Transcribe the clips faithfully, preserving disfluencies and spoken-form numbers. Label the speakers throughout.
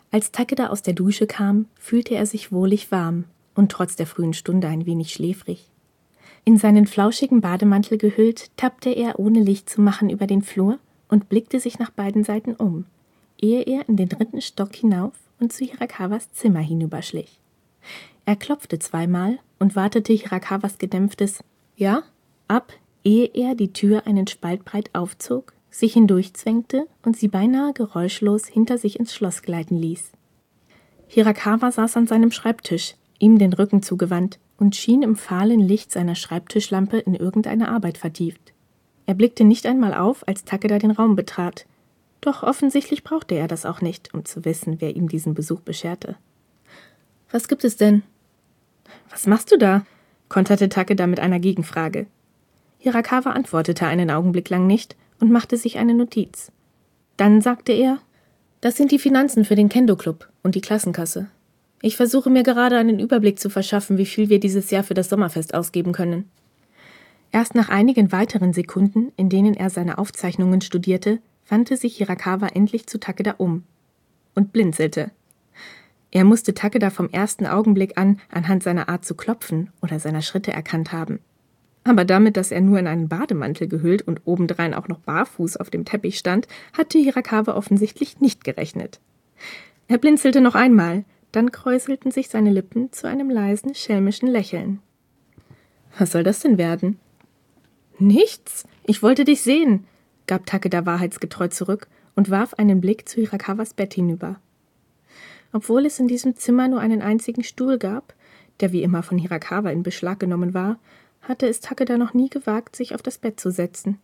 Speaker 1: Als Takeda aus der Dusche kam, fühlte er sich wohlig warm und trotz der frühen Stunde ein wenig schläfrig. In seinen flauschigen Bademantel gehüllt, tappte er ohne Licht zu machen über den Flur und blickte sich nach beiden Seiten um, ehe er in den dritten Stock hinauf und zu Hirakawas Zimmer hinüberschlich. Er klopfte zweimal und wartete Hirakawas gedämpftes »Ja?« ab, ehe er die Tür einen Spalt breit aufzog, sich hindurchzwängte und sie beinahe geräuschlos hinter sich ins Schloss gleiten ließ. Hirakawa saß an seinem Schreibtisch, ihm den Rücken zugewandt, und schien im fahlen Licht seiner Schreibtischlampe in irgendeine Arbeit vertieft. Er blickte nicht einmal auf, als Takeda den Raum betrat. Doch offensichtlich brauchte er das auch nicht, um zu wissen, wer ihm diesen Besuch bescherte. »Was gibt es denn?« »Was machst du da?« konterte Takeda mit einer Gegenfrage. Hirakawa antwortete einen Augenblick lang nicht und machte sich eine Notiz. Dann sagte er, »Das sind die Finanzen für den Kendo-Club und die Klassenkasse. Ich versuche mir gerade einen Überblick zu verschaffen, wie viel wir dieses Jahr für das Sommerfest ausgeben können.« Erst nach einigen weiteren Sekunden, in denen er seine Aufzeichnungen studierte, wandte sich Hirakawa endlich zu Takeda um und blinzelte. Er musste Takeda vom ersten Augenblick an anhand seiner Art zu klopfen oder seiner Schritte erkannt haben. Aber damit, dass er nur in einen Bademantel gehüllt und obendrein auch noch barfuß auf dem Teppich stand, hatte Hirakawa offensichtlich nicht gerechnet. Er blinzelte noch einmal, dann kräuselten sich seine Lippen zu einem leisen, schelmischen Lächeln. »Was soll das denn werden?« »Nichts, ich wollte dich sehen«, gab Takeda wahrheitsgetreu zurück und warf einen Blick zu Hirakawas Bett hinüber. Obwohl es in diesem Zimmer nur einen einzigen Stuhl gab, der wie immer von Hirakawa in Beschlag genommen war, hatte es Takeda noch nie gewagt, sich auf das Bett zu setzen.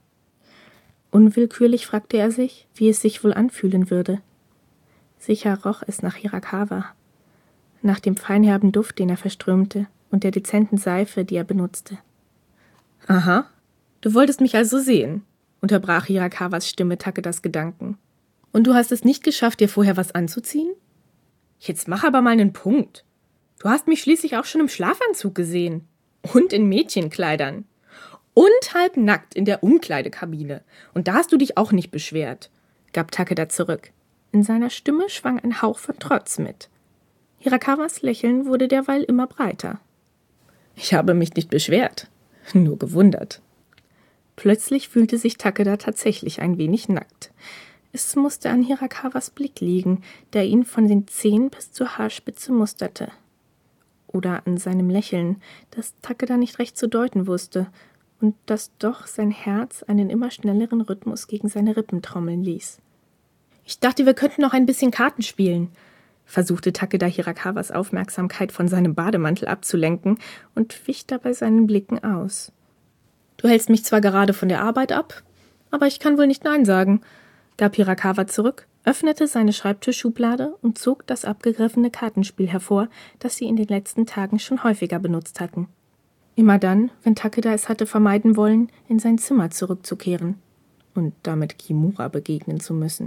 Speaker 1: Unwillkürlich fragte er sich, wie es sich wohl anfühlen würde. Sicher roch es nach Hirakawa, nach dem feinherben Duft, den er verströmte, und der dezenten Seife, die er benutzte. »Aha, du wolltest mich also sehen«, unterbrach Hirakawas Stimme Takedas Gedanken. »Und du hast es nicht geschafft, dir vorher was anzuziehen? Jetzt mach aber mal einen Punkt. Du hast mich schließlich auch schon im Schlafanzug gesehen. Und in Mädchenkleidern. Und halb nackt in der Umkleidekabine. Und da hast du dich auch nicht beschwert«, gab Takeda zurück. In seiner Stimme schwang ein Hauch von Trotz mit. Hirakawas Lächeln wurde derweil immer breiter. »Ich habe mich nicht beschwert, nur gewundert.« Plötzlich fühlte sich Takeda tatsächlich ein wenig nackt. Es musste an Hirakawas Blick liegen, der ihn von den Zehen bis zur Haarspitze musterte. Oder an seinem Lächeln, das Takeda nicht recht zu deuten wusste und das doch sein Herz einen immer schnelleren Rhythmus gegen seine Rippen trommeln ließ. »Ich dachte, wir könnten noch ein bisschen Karten spielen«, versuchte Takeda Hirakawas Aufmerksamkeit von seinem Bademantel abzulenken und wich dabei seinen Blicken aus. »Du hältst mich zwar gerade von der Arbeit ab, aber ich kann wohl nicht Nein sagen«, gab Hirakawa zurück, öffnete seine Schreibtischschublade und zog das abgegriffene Kartenspiel hervor, das sie in den letzten Tagen schon häufiger benutzt hatten. Immer dann, wenn Takeda es hatte vermeiden wollen, in sein Zimmer zurückzukehren und damit Kimura begegnen zu müssen.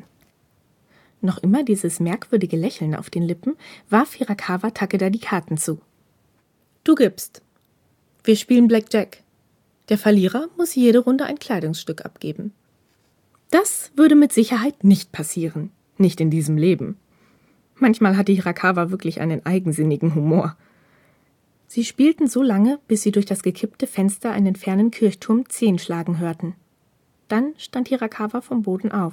Speaker 1: Noch immer dieses merkwürdige Lächeln auf den Lippen, warf Hirakawa Takeda die Karten zu. »Du gibst. Wir spielen Blackjack. Der Verlierer muss jede Runde ein Kleidungsstück abgeben.« Das würde mit Sicherheit nicht passieren, nicht in diesem Leben. Manchmal hatte Hirakawa wirklich einen eigensinnigen Humor. Sie spielten so lange, bis sie durch das gekippte Fenster einen fernen Kirchturm zehn schlagen hörten. Dann stand Hirakawa vom Boden auf.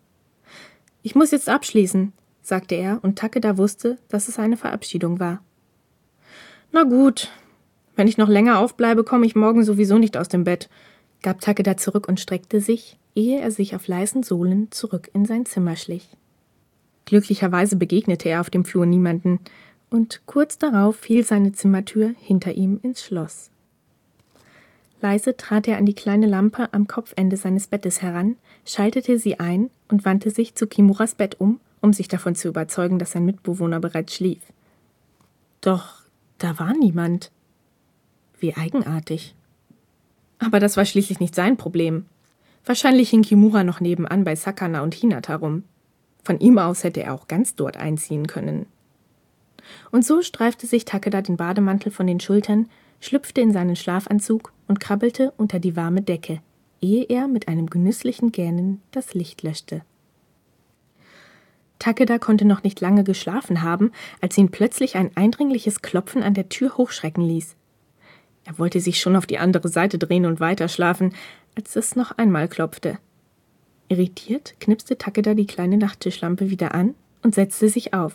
Speaker 1: »Ich muss jetzt abschließen«, sagte er, und Takeda wusste, dass es eine Verabschiedung war. »Na gut, wenn ich noch länger aufbleibe, komme ich morgen sowieso nicht aus dem Bett«, gab Takeda zurück und streckte sich, ehe er sich auf leisen Sohlen zurück in sein Zimmer schlich. Glücklicherweise begegnete er auf dem Flur niemanden, und kurz darauf fiel seine Zimmertür hinter ihm ins Schloss. Leise trat er an die kleine Lampe am Kopfende seines Bettes heran, schaltete sie ein und wandte sich zu Kimuras Bett um, um sich davon zu überzeugen, dass sein Mitbewohner bereits schlief. Doch da war niemand. Wie eigenartig. Aber das war schließlich nicht sein Problem. Wahrscheinlich hing Kimura noch nebenan bei Sakana und Hinata rum. Von ihm aus hätte er auch ganz dort einziehen können. Und so streifte sich Takeda den Bademantel von den Schultern, schlüpfte in seinen Schlafanzug und krabbelte unter die warme Decke, ehe er mit einem genüsslichen Gähnen das Licht löschte. Takeda konnte noch nicht lange geschlafen haben, als ihn plötzlich ein eindringliches Klopfen an der Tür hochschrecken ließ. Er wollte sich schon auf die andere Seite drehen und weiterschlafen, als es noch einmal klopfte. Irritiert knipste Takeda die kleine Nachttischlampe wieder an und setzte sich auf.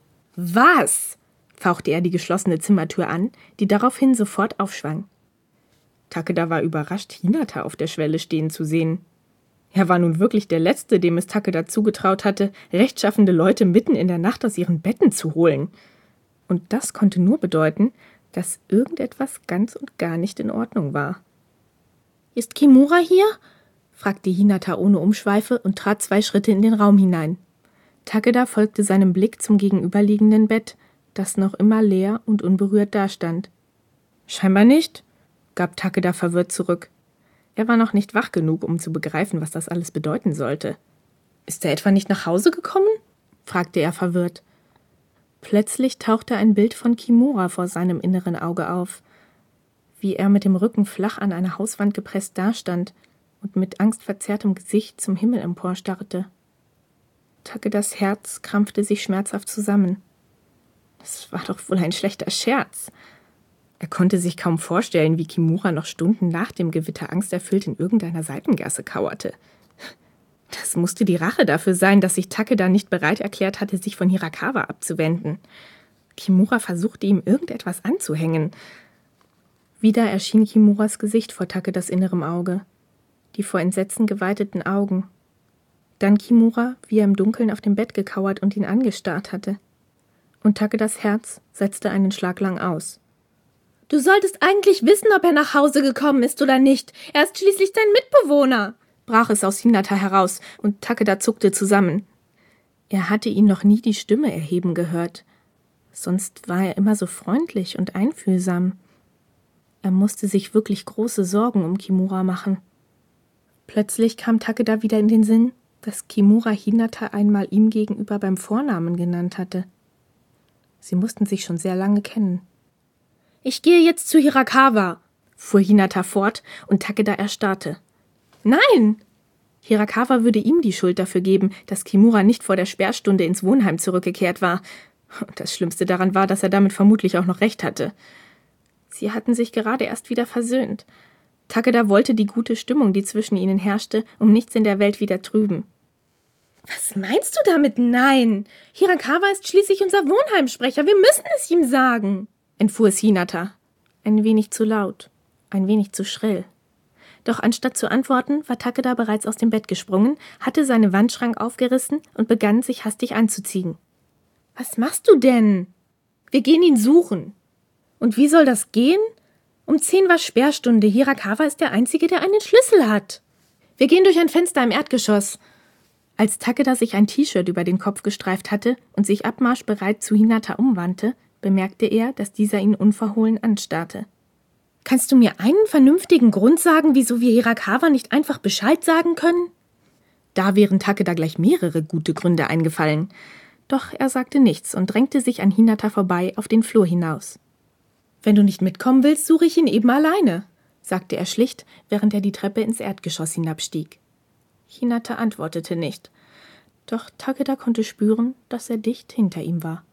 Speaker 1: »Was?« fauchte er die geschlossene Zimmertür an, die daraufhin sofort aufschwang. Takeda war überrascht, Hinata auf der Schwelle stehen zu sehen. Er war nun wirklich der Letzte, dem es Takeda zugetraut hatte, rechtschaffende Leute mitten in der Nacht aus ihren Betten zu holen. Und das konnte nur bedeuten, dass irgendetwas ganz und gar nicht in Ordnung war. »Ist Kimura hier?« fragte Hinata ohne Umschweife und trat zwei Schritte in den Raum hinein. Takeda folgte seinem Blick zum gegenüberliegenden Bett, das noch immer leer und unberührt dastand. »Scheinbar nicht«, gab Takeda verwirrt zurück. Er war noch nicht wach genug, um zu begreifen, was das alles bedeuten sollte. »Ist er etwa nicht nach Hause gekommen?« fragte er verwirrt. Plötzlich tauchte ein Bild von Kimura vor seinem inneren Auge auf, wie er mit dem Rücken flach an eine Hauswand gepresst dastand und mit angstverzerrtem Gesicht zum Himmel emporstarrte. Takedas Herz krampfte sich schmerzhaft zusammen. Das war doch wohl ein schlechter Scherz. Er konnte sich kaum vorstellen, wie Kimura noch Stunden nach dem Gewitter angsterfüllt in irgendeiner Seitengasse kauerte. Das musste die Rache dafür sein, dass sich Takeda nicht bereit erklärt hatte, sich von Hirakawa abzuwenden. Kimura versuchte ihm irgendetwas anzuhängen. Wieder erschien Kimuras Gesicht vor Takedas innerem Auge, die vor Entsetzen geweiteten Augen. Dann Kimura, wie er im Dunkeln auf dem Bett gekauert und ihn angestarrt hatte. Und Takedas Herz setzte einen Schlag lang aus. »Du solltest eigentlich wissen, ob er nach Hause gekommen ist oder nicht. Er ist schließlich dein Mitbewohner«, brach es aus Hinata heraus, und Takeda zuckte zusammen. Er hatte ihn noch nie die Stimme erheben gehört. Sonst war er immer so freundlich und einfühlsam. Er musste sich wirklich große Sorgen um Kimura machen. Plötzlich kam Takeda wieder in den Sinn, dass Kimura Hinata einmal ihm gegenüber beim Vornamen genannt hatte. Sie mussten sich schon sehr lange kennen. »Ich gehe jetzt zu Hirakawa«, fuhr Hinata fort, und Takeda erstarrte. »Nein!« Hirakawa würde ihm die Schuld dafür geben, dass Kimura nicht vor der Sperrstunde ins Wohnheim zurückgekehrt war. Und das Schlimmste daran war, dass er damit vermutlich auch noch recht hatte. Sie hatten sich gerade erst wieder versöhnt. Takeda wollte die gute Stimmung, die zwischen ihnen herrschte, um nichts in der Welt wieder trüben. »Was meinst du damit, nein? Hirakawa ist schließlich unser Wohnheimsprecher, wir müssen es ihm sagen«, entfuhr es Hinata. Ein wenig zu laut, ein wenig zu schrill. Doch anstatt zu antworten, war Takeda bereits aus dem Bett gesprungen, hatte seinen Wandschrank aufgerissen und begann, sich hastig anzuziehen. »Was machst du denn?« »Wir gehen ihn suchen.« »Und wie soll das gehen?« »Um zehn war Sperrstunde. Hirakawa ist der Einzige, der einen Schlüssel hat.« »Wir gehen durch ein Fenster im Erdgeschoss.« Als Takeda sich ein T-Shirt über den Kopf gestreift hatte und sich abmarschbereit zu Hinata umwandte, bemerkte er, dass dieser ihn unverhohlen anstarrte. »Kannst du mir einen vernünftigen Grund sagen, wieso wir Hirakawa nicht einfach Bescheid sagen können?« Da wären Takeda gleich mehrere gute Gründe eingefallen. Doch er sagte nichts und drängte sich an Hinata vorbei auf den Flur hinaus. »Wenn du nicht mitkommen willst, suche ich ihn eben alleine«, sagte er schlicht, während er die Treppe ins Erdgeschoss hinabstieg. Hinata antwortete nicht. Doch Takeda konnte spüren, dass er dicht hinter ihm war.